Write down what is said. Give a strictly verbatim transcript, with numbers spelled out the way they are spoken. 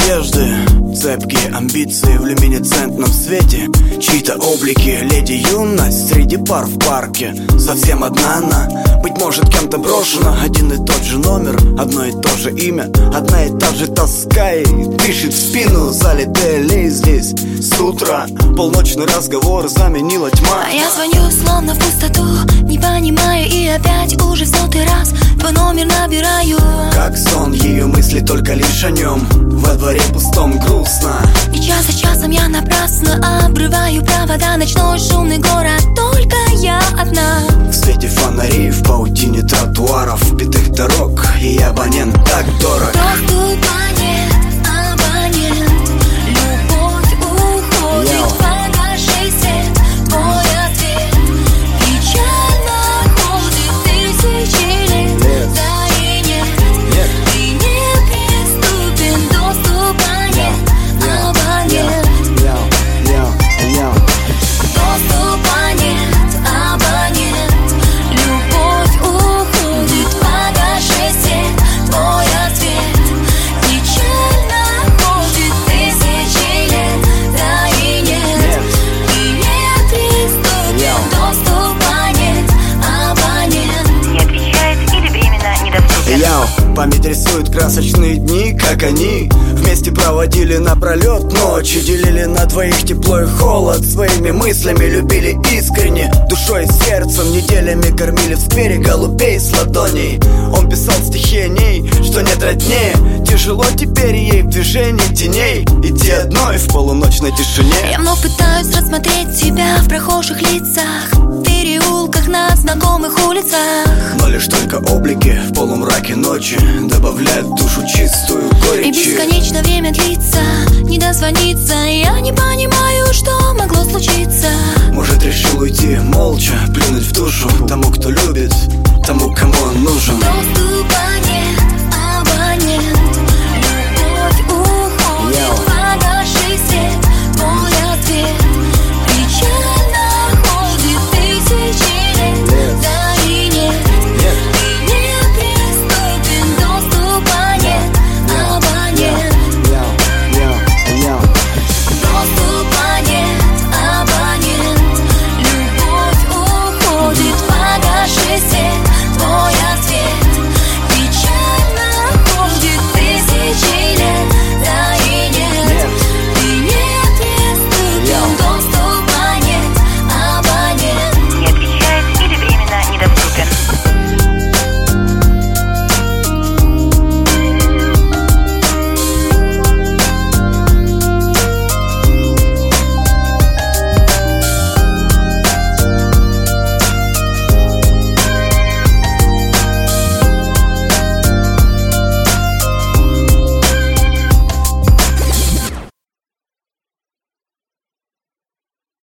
надежды, цепкие амбиции в люминесцентном свете. Чьи-то облики, леди юность среди пар в парке. Совсем одна она, быть может кем-то брошена. Один и тот же номер, одно и то же имя, одна и та же тоска и дышит в спину. Залитая лей здесь с утра, полночный разговор заменила тьма. А я звоню словно в пустоту, не понимаю и опять уже в сотый раз твой номер набираю. Как сон, ее мысли только лишь о нем, во дворе пустом грустно. И час за часом я напрасно обрываю провода. Ночной шумный город, только я одна. В свете фонарей, в паутине тротуаров, битых дорог, и абонент так дорог. Доступа нет, абонент, любовь уходит, погаши свет, твой ответ. Печально ходит тысячи лет, да и нет, Нет. ты неприступен. Доступа нет, абонент, доступа нет, абонент, любовь уходит, погаши свет, твой ответ. Печально ходит тысячи лет, да и нет, ты неприступен. Доступа нет, абонент, Не отвечает или временно недоступен. Яу, память рисует красочные дни, как они вместе проводили напролет ночи, делили на двоих тепло и холод, своими мыслями любили искренне, душой и сердцем. Неделями кормили в сквере голубей с ладоней. Он писал стихи о ней, что нет роднее. Тяжело теперь ей в движении теней идти одной в полуночной тишине. я вновь пытаюсь рассмотреть тебя в прохожих лицах, в переулках, на знакомых улицах. Но лишь только облики в полумраке ночи добавляют в душу чистую И горечи. бесконечно время длится, не дозвониться. Я не понимаю, что могло случиться. Может, решил уйти молча, плюнуть в душу тому, кто любит, тому, кому он нужен. Доступа нет, абонент,